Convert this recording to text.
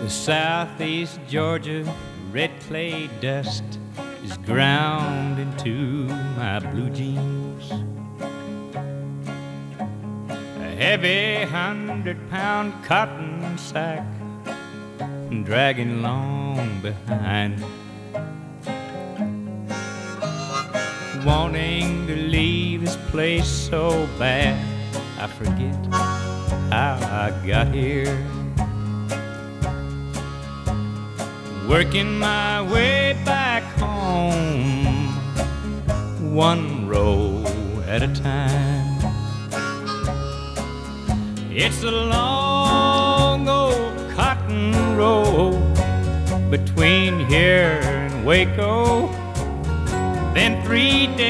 Southeast Georgia red clay dust is ground into my blue jeans. A heavy 100-pound cotton sack dragging along behind, wanting to leave this place so bad I forget how I got here. Working my way back home, one row at a time. It's a long old cotton road between here and Waco, then 3 days